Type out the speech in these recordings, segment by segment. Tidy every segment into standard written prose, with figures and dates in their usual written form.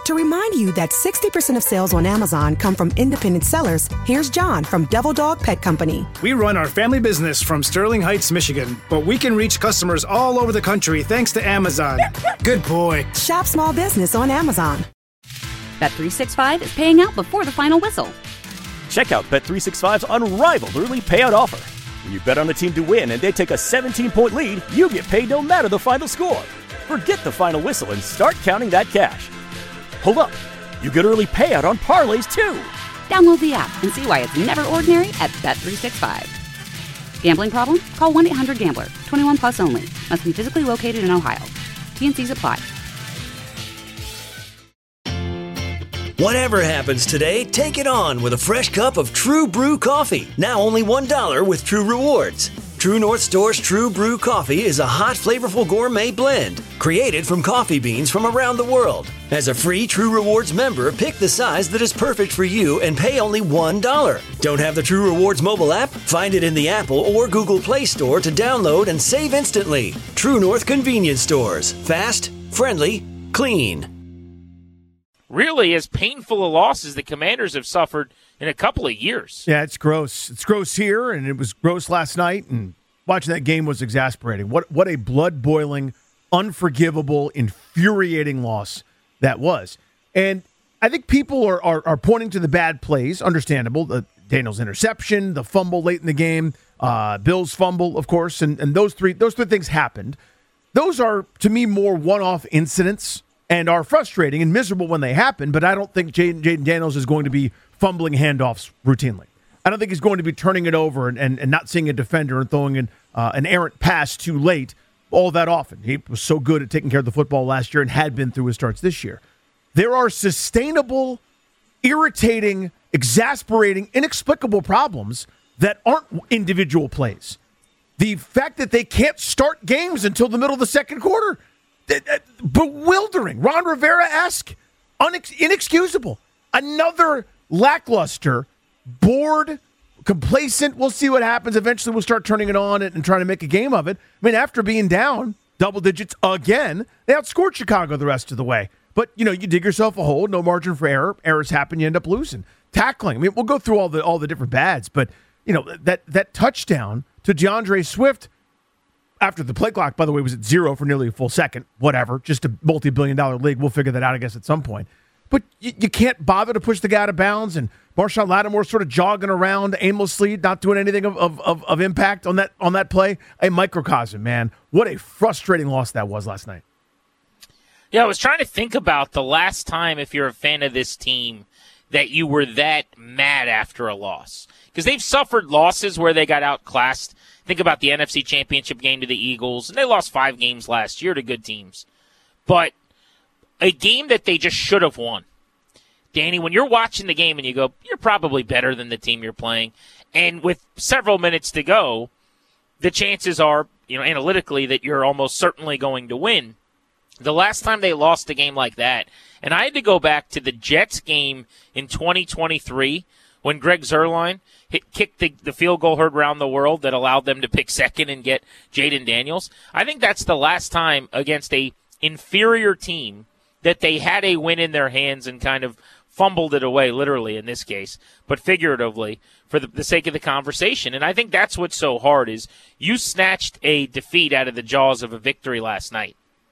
To remind you that 60% of sales on Amazon come from independent sellers, here's John from Devil Dog Pet Company. We run our family business from Sterling Heights, Michigan, but we can reach customers all over the country thanks to Amazon. Good boy. Shop small business on Amazon. Bet365 is paying out before the final whistle. Check out Bet365's unrivaled early payout offer. When you bet on a team to win and they take a 17-point lead, you get paid no matter the final score. Forget the final whistle and start counting that cash. Hold up. You get early payout on parlays, too. Download the app and see why it's never ordinary at Bet365. Gambling problem? Call 1-800-GAMBLER. 21 plus only. Must be physically located in Ohio. T&Cs apply. Whatever happens today, take it on with a fresh cup of True Brew coffee. Now only $1 with True Rewards. True North Store's True Brew coffee is a hot, flavorful gourmet blend created from coffee beans from around the world. As a free True Rewards member, pick the size that is perfect for you and pay only $1. Don't have the True Rewards mobile app? Find it in the Apple or Google Play Store to download and save instantly. True North Convenience Stores. Fast, friendly, clean. Really, as painful a loss as the Commanders have suffered in a couple of years. Yeah, it's gross. It's gross here, and it was gross last night, and watching that game was exasperating. What a blood-boiling, unforgivable, infuriating loss that was. And I think people are pointing to the bad plays, understandable, the Daniels interception, the fumble late in the game, Bill's fumble, of course, and those three things happened. Those are, to me, more one-off incidents and are frustrating and miserable when they happen, but I don't think Jaden Daniels is going to be fumbling handoffs routinely. I don't think he's going to be turning it over and not seeing a defender and throwing an errant pass too late all that often. He was so good at taking care of the football last year and had been through his starts this year. There are sustainable, irritating, exasperating, inexplicable problems that aren't individual plays. The fact that they can't start games until the middle of the second quarter, bewildering, Ron Rivera-esque, inexcusable. Another lackluster, bored, complacent, we'll see what happens. Eventually we'll start turning it on and trying to make a game of it. I mean, after being down double digits again, they outscored Chicago the rest of the way. But, you dig yourself a hole, no margin for error. Errors happen, you end up losing. Tackling, I mean, we'll go through all the different bads, but, that touchdown to DeAndre Swift, after the play clock, by the way, was at 0 for nearly a full second. Whatever. Just a multi-billion-dollar league. We'll figure that out, I guess, at some point. But you can't bother to push the guy out of bounds, and Marshawn Lattimore sort of jogging around aimlessly, not doing anything of impact on that play. A microcosm, man. What a frustrating loss that was last night. Yeah, I was trying to think about the last time, if you're a fan of this team, that you were that mad after a loss. Because they've suffered losses where they got outclassed. Think about the NFC Championship game to the Eagles, and they lost 5 games last year to good teams. But a game that they just should have won. Danny, when you're watching the game and you go, you're probably better than the team you're playing, and with several minutes to go, the chances are, analytically, that you're almost certainly going to win. The last time they lost a game like that, and I had to go back to the Jets game in 2023 when Greg Zuerlein kicked the field goal heard around the world that allowed them to pick second and get Jaden Daniels. I think that's the last time against a inferior team that they had a win in their hands and kind of fumbled it away, literally in this case, but figuratively for the sake of the conversation. And I think that's what's so hard is you snatched a defeat out of the jaws of a victory last night.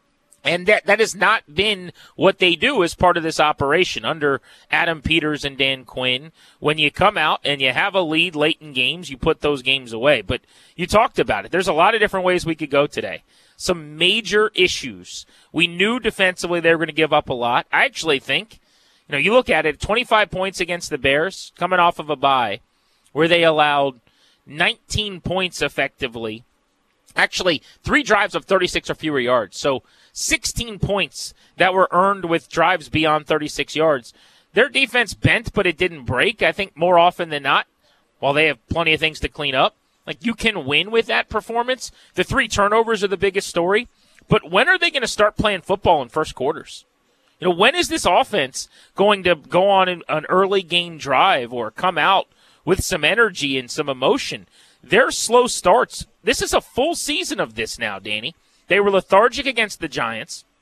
And that has not been what they do as part of this operation under Adam Peters and Dan Quinn. When you come out and you have a lead late in games, you put those games away. But you talked about it. There's a lot of different ways we could go today. Some major issues. We knew defensively they were going to give up a lot. I actually think, you look at it, 25 points against the Bears coming off of a bye where they allowed 19 points effectively. Actually, 3 drives of 36 or fewer yards. So 16 points that were earned with drives beyond 36 yards. Their defense bent, but it didn't break, I think, more often than not, while they have plenty of things to clean up. Like, you can win with that performance. The 3 turnovers are the biggest story. But when are they going to start playing football in first quarters? When is this offense going to go on an early game drive or come out with some energy and some emotion? Their slow starts, this is a full season of this now, Danny. They were lethargic against the Giants.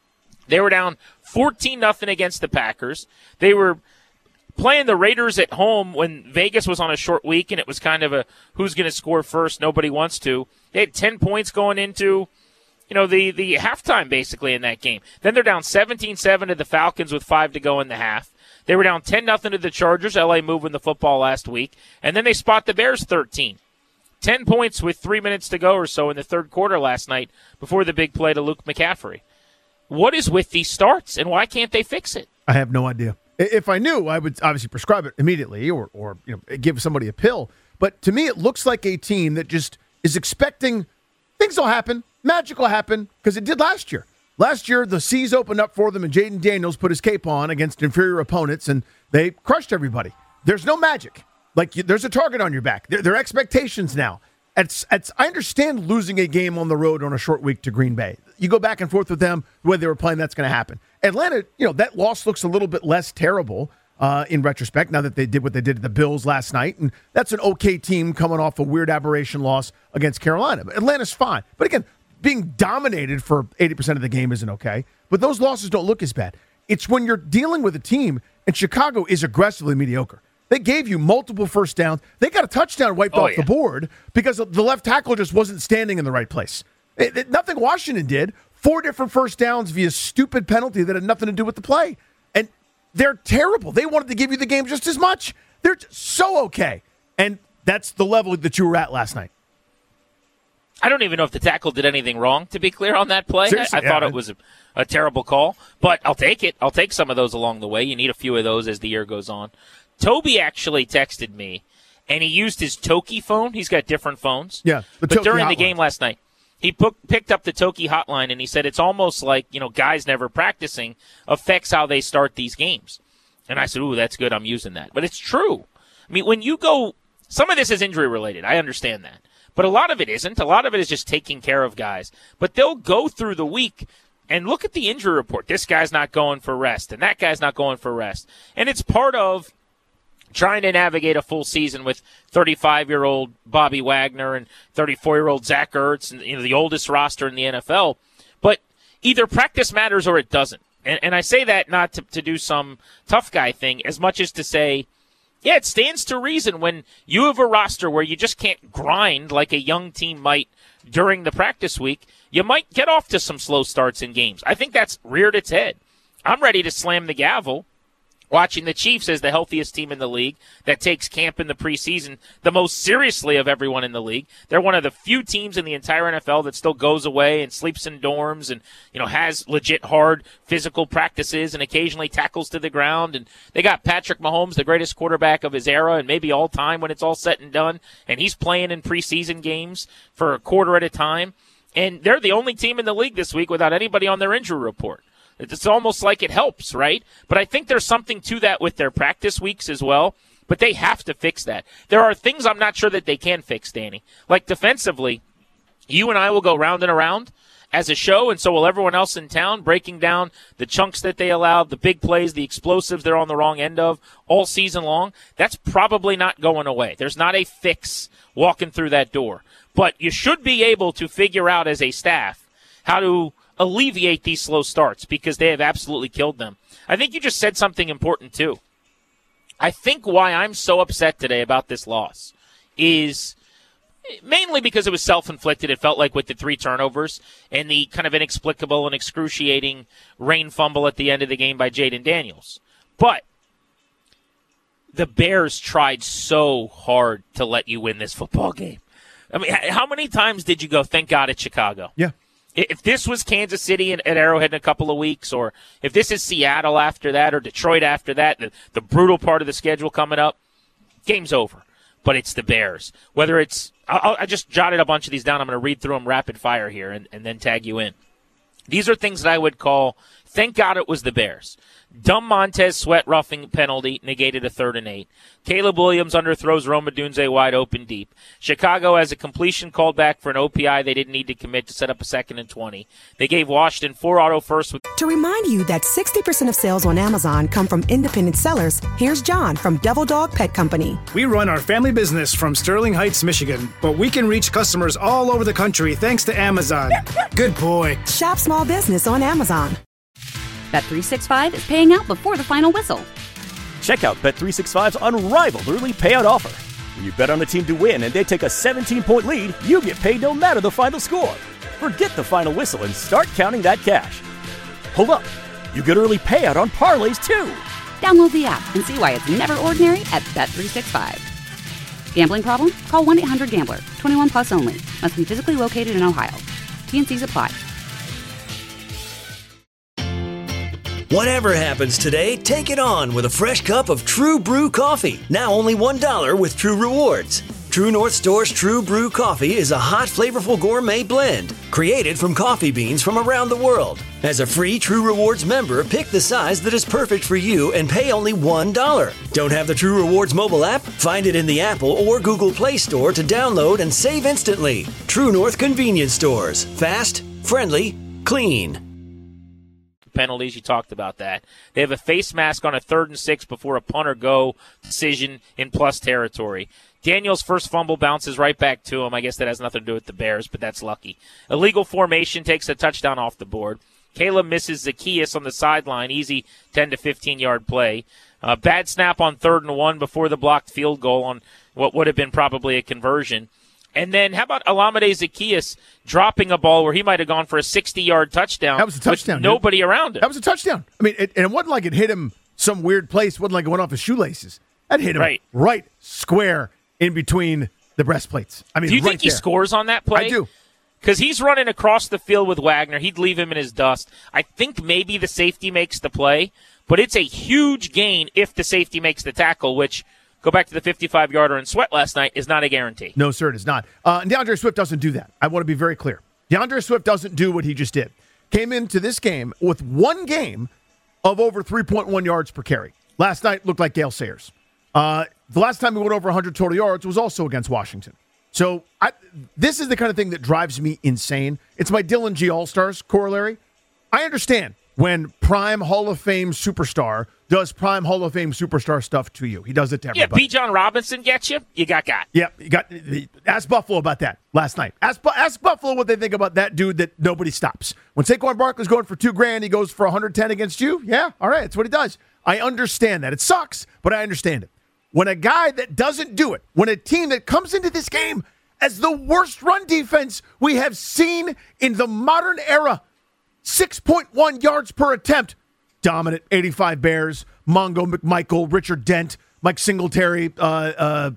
They were down 14-0 against the Packers. They were playing the Raiders at home when Vegas was on a short week, and it was kind of a who's going to score first, nobody wants to. They had 10 points going into the halftime basically in that game. Then they're down 17-7 to the Falcons with 5 to go in the half. They were down 10-0 to the Chargers, LA moving the football last week. And then they spot the Bears 13. 10 points with 3 minutes to go or so in the third quarter last night before the big play to Luke McCaffrey. What is with these starts, and why can't they fix it? I have no idea. If I knew, I would obviously prescribe it immediately or give somebody a pill. But to me, it looks like a team that just is expecting things will happen, magic will happen, because it did last year. Last year, the seas opened up for them, and Jaden Daniels put his cape on against inferior opponents, and they crushed everybody. There's no magic. There's a target on your back. There are expectations now. I understand losing a game on the road on a short week to Green Bay. You go back and forth with them, the way they were playing, that's going to happen. Atlanta, that loss looks a little bit less terrible in retrospect now that they did what they did to the Bills last night, and that's an okay team coming off a weird aberration loss against Carolina. But Atlanta's fine. But again, being dominated for 80% of the game isn't okay. But those losses don't look as bad. It's when you're dealing with a team, and Chicago is aggressively mediocre. They gave you multiple first downs. They got a touchdown wiped off the board because the left tackle just wasn't standing in the right place. Nothing Washington did. 4 different first downs via stupid penalty that had nothing to do with the play. And they're terrible. They wanted to give you the game just as much. They're so okay. And that's the level that you were at last night. I don't even know if the tackle did anything wrong, to be clear, on that play. I thought it was a terrible call, but I'll take it. I'll take some of those along the way. You need a few of those as the year goes on. Toby actually texted me, and he used his Toki phone. He's got different phones. Yeah, but during the game last night, he picked up the Toki hotline, and he said it's almost like, guys never practicing affects how they start these games. And I said, ooh, that's good. I'm using that. But it's true. I mean, when you go – some of this is injury-related. I understand that. But a lot of it isn't. A lot of it is just taking care of guys. But they'll go through the week and look at the injury report. This guy's not going for rest, and that guy's not going for rest. And it's part of trying to navigate a full season with 35-year-old Bobby Wagner and 34-year-old Zach Ertz and the oldest roster in the NFL. But either practice matters or it doesn't. And I say that not to do some tough guy thing as much as to say, yeah, it stands to reason when you have a roster where you just can't grind like a young team might during the practice week, you might get off to some slow starts in games. I think that's reared its head. I'm ready to slam the gavel watching the Chiefs as the healthiest team in the league that takes camp in the preseason the most seriously of everyone in the league. They're one of the few teams in the entire NFL that still goes away and sleeps in dorms and, has legit hard physical practices and occasionally tackles to the ground. And they got Patrick Mahomes, the greatest quarterback of his era and maybe all time when it's all said and done. And he's playing in preseason games for a quarter at a time. And they're the only team in the league this week without anybody on their injury report. It's almost like it helps, right? But I think there's something to that with their practice weeks as well. But they have to fix that. There are things I'm not sure that they can fix, Danny. Like defensively, you and I will go round and around as a show, and so will everyone else in town, breaking down the chunks that they allowed, the big plays, the explosives they're on the wrong end of all season long. That's probably not going away. There's not a fix walking through that door. But you should be able to figure out as a staff how to alleviate these slow starts because they have absolutely killed them. I think you just said something important too. I think why I'm so upset today about this loss is mainly because it was self-inflicted. It felt like with the 3 turnovers and the kind of inexplicable and excruciating rain fumble at the end of the game by Jaden Daniels. But the Bears tried so hard to let you win this football game. I mean, how many times did you go, thank God it's Chicago? Yeah. If this was Kansas City at Arrowhead in a couple of weeks, or if this is Seattle after that, or Detroit after that, the brutal part of the schedule coming up, game's over. But it's the Bears. Whether it's I just jotted a bunch of these down. I'm going to read through them rapid fire here and then tag you in. These are things that I would call, thank God it was the Bears. Dumb Montez Sweat roughing penalty negated a 3rd and 8. Caleb Williams underthrows Rome Odunze wide open deep. Chicago has a completion called back for an OPI they didn't need to commit to set up a 2nd and 20. They gave Washington 4 auto firsts. To remind you that 60% of sales on Amazon come from independent sellers, here's John from Devil Dog Pet Company. We run our family business from Sterling Heights, Michigan, but we can reach customers all over the country thanks to Amazon. Good boy. Shop small business on Amazon. Bet365 is paying out before the final whistle. Check out Bet365's unrivaled early payout offer. When you bet on a team to win and they take a 17-point lead, you get paid no matter the final score. Forget the final whistle and start counting that cash. Hold up. You get early payout on parlays, too. Download the app and see why it's never ordinary at Bet365. Gambling problem? Call 1-800-GAMBLER. 21 plus only. Must be physically located in Ohio. T&Cs apply. Whatever happens today, take it on with a fresh cup of True Brew coffee. Now only $1 with True Rewards. True North Store's True Brew coffee is a hot, flavorful gourmet blend created from coffee beans from around the world. As a free True Rewards member, pick the size that is perfect for you and pay only $1. Don't have the True Rewards mobile app? Find it in the Apple or Google Play Store to download and save instantly. True North Convenience Stores. Fast, friendly, clean. Penalties, you talked about that. They have a face mask on a 3rd and 6 before a punt or go decision in plus territory. Daniels' first fumble bounces right back to him. I guess that has nothing to do with the Bears, but that's lucky. Illegal formation takes a touchdown off the board. Caleb misses Zacchaeus on the sideline. Easy 10 to 15-yard play. Bad snap on 3rd and 1 before the blocked field goal on what would have been probably a conversion. And then how about Olamide Zacchaeus dropping a ball where he might have gone for a 60-yard touchdown? That was a touchdown. With nobody around him. That was a touchdown. I mean, it wasn't like it hit him some weird place. It wasn't like it went off his shoelaces. That hit him right square in between the breastplates. I mean, do you think he scores on that play? I do. Because he's running across the field with Wagner. He'd leave him in his dust. I think maybe the safety makes the play, but it's a huge gain if the safety makes the tackle, which, go back to the 55-yarder in Sweat last night, is not a guarantee. No, sir, it is not. And DeAndre Swift doesn't do that. I want to be very clear. DeAndre Swift doesn't do what he just did. Came into this game with one game of over 3.1 yards per carry. Last night looked like Gale Sayers. The last time we went over 100 total yards was also against Washington. So this is the kind of thing that drives me insane. It's my Dylan G. All-Stars corollary. I understand when prime Hall of Fame superstar does prime Hall of Fame superstar stuff to you. He does it to everybody. Yeah, Bijan Robinson gets you. You got. Yeah, you got. Ask Buffalo about that last night. Ask Buffalo what they think about that dude that nobody stops. When Saquon Barkley's going for $2,000, he goes for 110 against you. Yeah, all right, that's what he does. I understand that. It sucks, but I understand it. When a guy that doesn't do it, when a team that comes into this game as the worst run defense we have seen in the modern era, 6.1 yards per attempt, dominant 85 Bears, Mongo McMichael, Richard Dent, Mike Singletary, Ron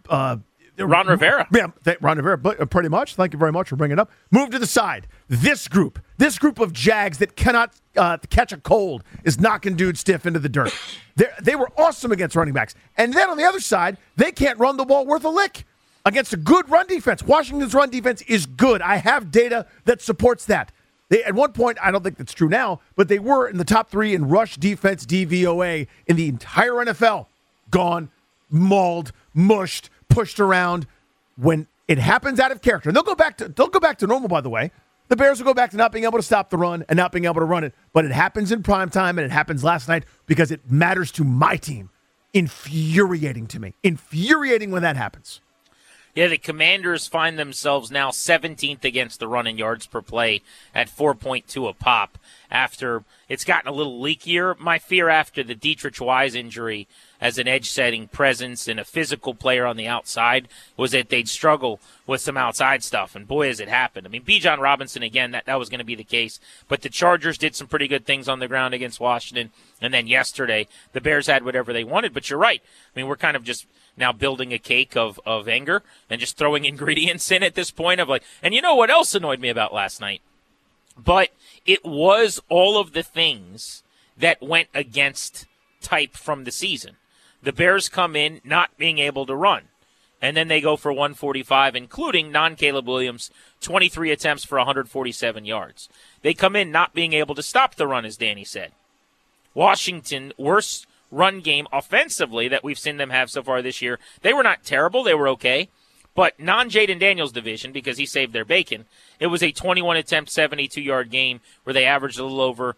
Rivera. Yeah, Ron Rivera, pretty much. Thank you very much for bringing it up. Move to the side. This group of Jags that cannot catch a cold is knocking dudes stiff into the dirt. They were awesome against running backs. And then on the other side, they can't run the ball worth a lick against a good run defense. Washington's run defense is good. I have data that supports that. At one point, I don't think that's true now, but they were in the top 3 in rush defense DVOA in the entire NFL. Gone, mauled, mushed, pushed around. When it happens out of character, and they'll go back to normal, by the way. The Bears will go back to not being able to stop the run and not being able to run it. But it happens in prime time, and it happens last night because it matters to my team. Infuriating to me. Infuriating when that happens. Yeah, the Commanders find themselves now 17th against the run in yards per play at 4.2 a pop after it's gotten a little leakier. My fear after the Dietrich Wise injury as an edge-setting presence and a physical player on the outside was that they'd struggle with some outside stuff, and boy, has it happened. I mean, Bijan Robinson, again, that was going to be the case, but the Chargers did some pretty good things on the ground against Washington, and then yesterday the Bears had whatever they wanted, but you're right. I mean, we're kind of just now building a cake of anger and just throwing ingredients in at this point of like, and you know what else annoyed me about last night? But it was all of the things that went against type from the season. The Bears come in not being able to run, and then they go for 145, including non-Caleb Williams, 23 attempts for 147 yards. They come in not being able to stop the run, as Danny said. Washington, worst run game offensively that we've seen them have so far this year. They were not terrible. They were okay. But non-Jaden Daniels division, because he saved their bacon, it was a 21-attempt, 72-yard game where they averaged a little over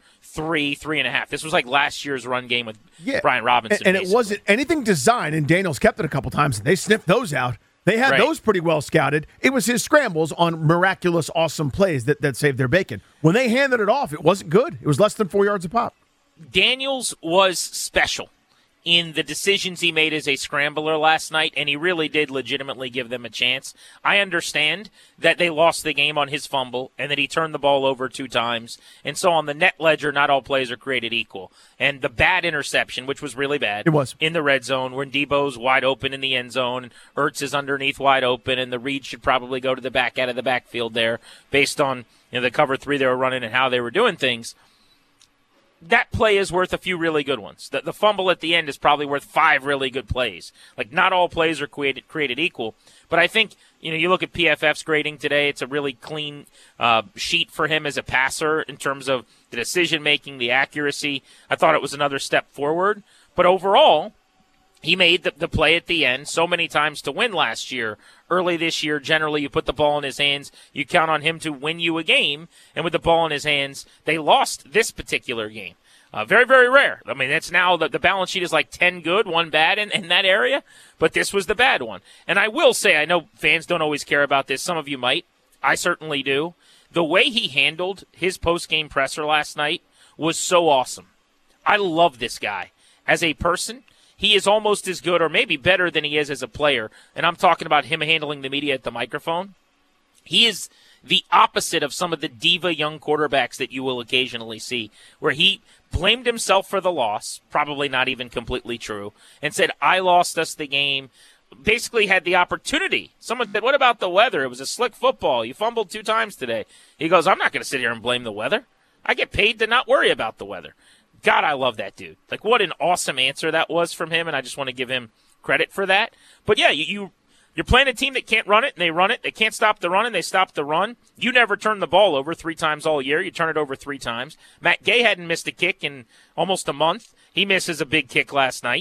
3.5. This was like last year's run game with Brian Robinson. And it wasn't anything designed, and Daniels kept it a couple times, and they sniffed those out. They had those pretty well scouted. It was his scrambles on miraculous, awesome plays that saved their bacon. When they handed it off, it wasn't good. It was less than 4 yards a pop. Daniels was special in the decisions he made as a scrambler last night, and he really did legitimately give them a chance. I understand that they lost the game on his fumble and that he turned the ball over 2 times. And so on the net ledger, not all plays are created equal. And the bad interception, which was really bad, it was in the red zone when Debo's wide open in the end zone and Ertz is underneath wide open, and the read should probably go to the back out of the backfield there based on the cover 3 they were running and how they were doing things. That play is worth a few really good ones. The fumble at the end is probably worth 5 really good plays. Like, not all plays are created equal. But I think, you look at PFF's grading today, it's a really clean sheet for him as a passer in terms of the decision-making, the accuracy. I thought it was another step forward. But overall, he made the play at the end so many times to win last year. Early this year, generally, you put the ball in his hands, you count on him to win you a game, and with the ball in his hands, they lost this particular game. Very, very rare. I mean, that's now the balance sheet is like 10 good, 1 bad in that area, but this was the bad one. And I will say, I know fans don't always care about this. Some of you might. I certainly do. The way he handled his post-game presser last night was so awesome. I love this guy. As a person, he is almost as good or maybe better than he is as a player. And I'm talking about him handling the media at the microphone. He is the opposite of some of the diva young quarterbacks that you will occasionally see, where he blamed himself for the loss, probably not even completely true, and said, I lost us the game. Basically had the opportunity. Someone said, what about the weather? It was a slick football. You fumbled 2 times today. He goes, I'm not going to sit here and blame the weather. I get paid to not worry about the weather. God, I love that dude. Like, what an awesome answer that was from him, and I just want to give him credit for that. But, yeah, you're playing a team that can't run it, and they run it. They can't stop the run, and they stop the run. You never turn the ball over 3 times all year. You turn it over 3 times. Matt Gay hadn't missed a kick in almost a month. He misses a big kick last night.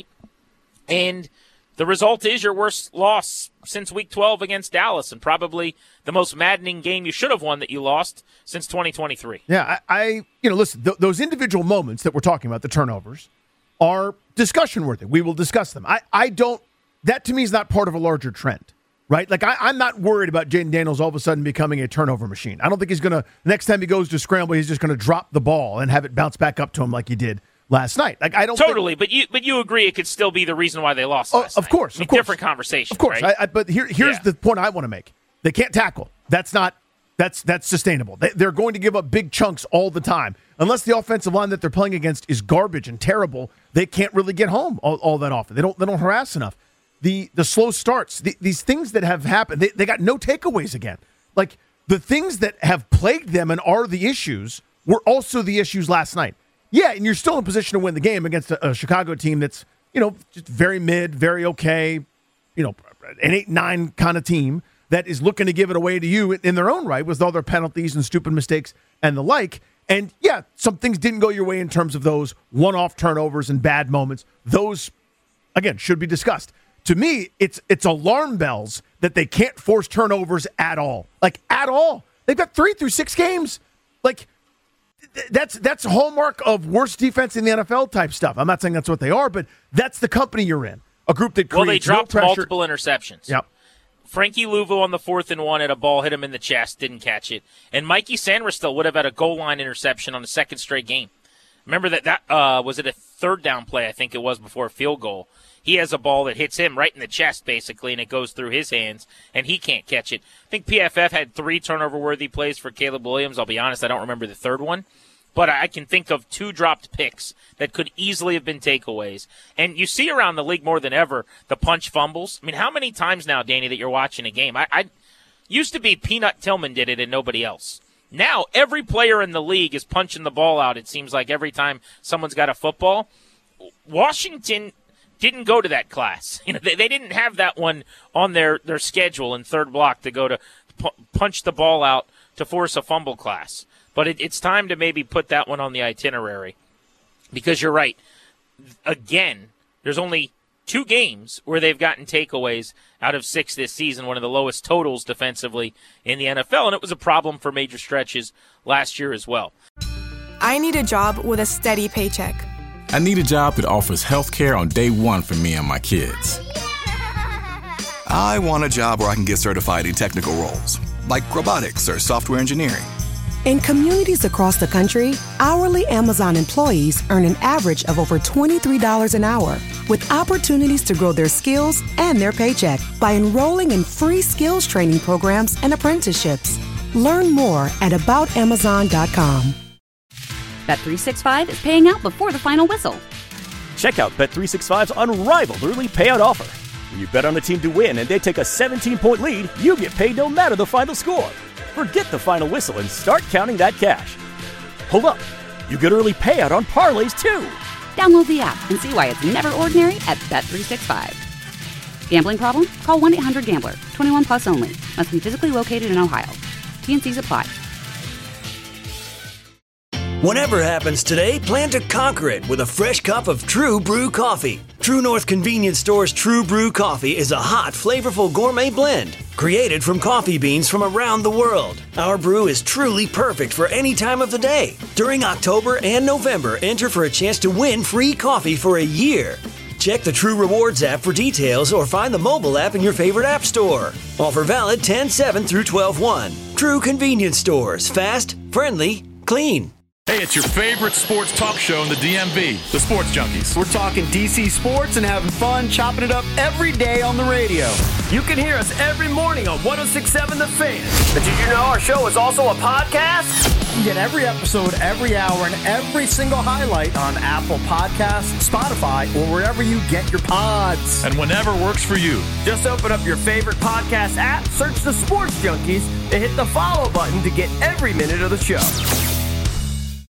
And the result is your worst loss since Week 12 against Dallas, and probably the most maddening game you should have won that you lost since 2023. Yeah, listen, those individual moments that we're talking about, the turnovers, are discussion worthy. We will discuss them. That to me is not part of a larger trend, right? Like, I'm not worried about Jayden Daniels all of a sudden becoming a turnover machine. I don't think he's going to, next time he goes to scramble, he's just going to drop the ball and have it bounce back up to him like he did last night. Like, I don't totally, but you agree it could still be the reason why they lost last night. Of course. Different conversation. Of course. Right? But here's the point I want to make. They can't tackle. That's sustainable. They're going to give up big chunks all the time. Unless the offensive line that they're playing against is garbage and terrible, they can't really get home all that often. They don't harass enough. The slow starts, these things that have happened, they got no takeaways again. Like, the things that have plagued them and are the issues were also the issues last night. Yeah, and you're still in position to win the game against a Chicago team that's, just very mid, very okay, an 8-9 kind of team that is looking to give it away to you in their own right with all their penalties and stupid mistakes and the like. And, yeah, some things didn't go your way in terms of those one-off turnovers and bad moments. Those, again, should be discussed. To me, it's alarm bells that they can't force turnovers at all. Like, at all. They've got 3 through 6 games. Like, that's a hallmark of worst defense in the NFL type stuff. I'm not saying that's what they are, but that's the company you're in. A group that creates they dropped no pressure. Multiple interceptions. Yep. Frankie Louvu on the 4th and 1 had a ball hit him in the chest, didn't catch it. And Mikey Sanders would have had a goal line interception on a second straight game. Remember that was it a 3rd down play, I think it was, before a field goal. He has a ball that hits him right in the chest, basically, and it goes through his hands, and he can't catch it. I think PFF had 3 turnover-worthy plays for Caleb Williams. I'll be honest, I don't remember the 3rd one. But I can think of 2 dropped picks that could easily have been takeaways. And you see around the league more than ever the punch fumbles. I mean, how many times now, Danny, that you're watching a game? I used to be Peanut Tillman did it and nobody else. Now every player in the league is punching the ball out, it seems like, every time someone's got a football. Washington didn't go to that class. They didn't have that one on their schedule in 3rd block to go to punch the ball out to force a fumble class. But it's time to maybe put that one on the itinerary because you're right. Again, there's only 2 games where they've gotten takeaways out of 6 this season, one of the lowest totals defensively in the NFL, and it was a problem for major stretches last year as well. I need a job with a steady paycheck. I need a job that offers health care on day 1 for me and my kids. I want a job where I can get certified in technical roles, like robotics or software engineering. In communities across the country, hourly Amazon employees earn an average of over $23 an hour, with opportunities to grow their skills and their paycheck by enrolling in free skills training programs and apprenticeships. Learn more at aboutamazon.com. Bet365 is paying out before the final whistle. Check out Bet365's unrivaled early payout offer. When you bet on a team to win and they take a 17-point lead, you get paid no matter the final score. Forget the final whistle and start counting that cash. Hold up. You get early payout on parlays, too. Download the app and see why it's never ordinary at Bet365. Gambling problem? Call 1-800-GAMBLER. 21 plus only. Must be physically located in Ohio. T&Cs apply. Whatever happens today, plan to conquer it with a fresh cup of True Brew coffee. True North Convenience Store's True Brew coffee is a hot, flavorful gourmet blend created from coffee beans from around the world. Our brew is truly perfect for any time of the day. During October and November, enter for a chance to win free coffee for a year. Check the True Rewards app for details or find the mobile app in your favorite app store. Offer valid 10/7 through 12/1. True Convenience Stores. Fast, friendly, clean. Hey, it's your favorite sports talk show in the DMV, the Sports Junkies. We're talking DC sports and having fun, chopping it up every day on the radio. You can hear us every morning on 106.7 The Fan. But did you know our show is also a podcast? You get every episode, every hour, and every single highlight on Apple Podcasts, Spotify, or wherever you get your pods. And whenever works for you. Just open up your favorite podcast app, search the Sports Junkies, and hit the follow button to get every minute of the show.